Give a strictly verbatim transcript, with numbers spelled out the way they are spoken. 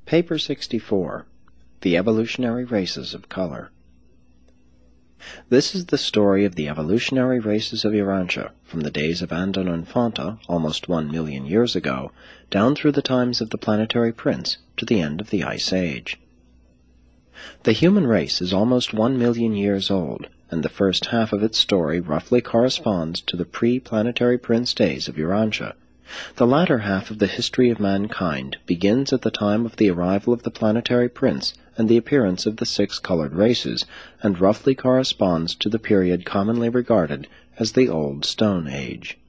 Paper sixty-four. The Evolutionary Races of Color. This is the story of the evolutionary races of Urantia, from the days of Andon and Fonta, almost one million years ago, down through the times of the Planetary Prince, to the end of the Ice Age. The human race is almost one million years old, and the first half of its story roughly corresponds to the pre-Planetary Prince days of Urantia. The latter half of the history of mankind begins at the time of the arrival of the Planetary Prince and the appearance of the six colored races, and roughly corresponds to the period commonly regarded as the Old Stone Age.